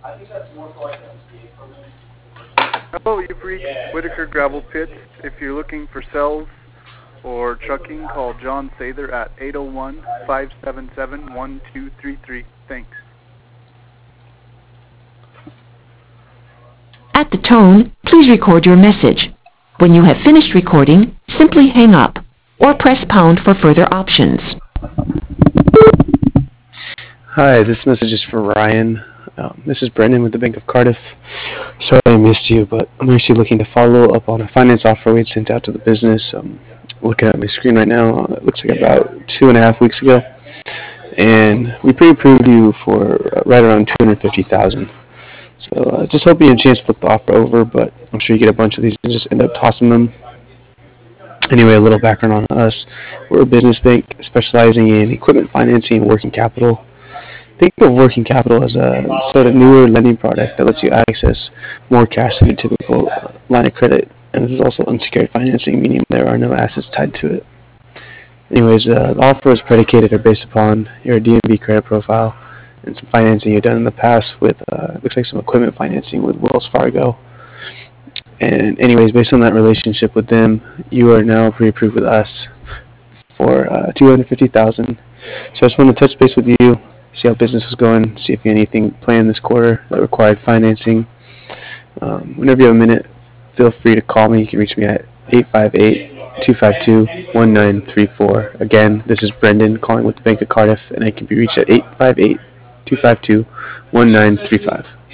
Hello, you've reached Whitaker Gravel Pits. If you're looking for sales or trucking, call John Sather at 801-577-1233. Thanks. At the tone, please record your message. When you have finished recording, simply hang up or press pound for further options. Hi, this message is for Ryan. This is Brendan with the Bank of Cardiff. Sorry I missed you, but I'm actually looking to follow up on a finance offer we had sent out to the business. Looking at my screen right now, it looks like about 2.5 weeks ago. And we pre-approved you for right around $250,000. So just hoping you had a chance to look the offer over, but I'm sure you get a bunch of these and just end up tossing them. Anyway, a little background on us. We're a business bank specializing in equipment financing and working capital. Think of working capital as a sort of newer lending product that lets you access more cash than a typical line of credit. And this is also unsecured financing, meaning there are no assets tied to it. Anyways, the offer is predicated or based upon your DMV credit profile and some financing you've done in the past with, looks like some equipment financing with Wells Fargo. And anyways, based on that relationship with them, you are now pre-approved with us for $250,000. So I just want to touch base with you, see how business was going, see if you had anything planned this quarter that required financing. Whenever you have a minute, feel free to call me. You can reach me at 858-252-1934. Again, this is Brendan calling with the Bank of Cardiff, and I can be reached at 858-252-1935.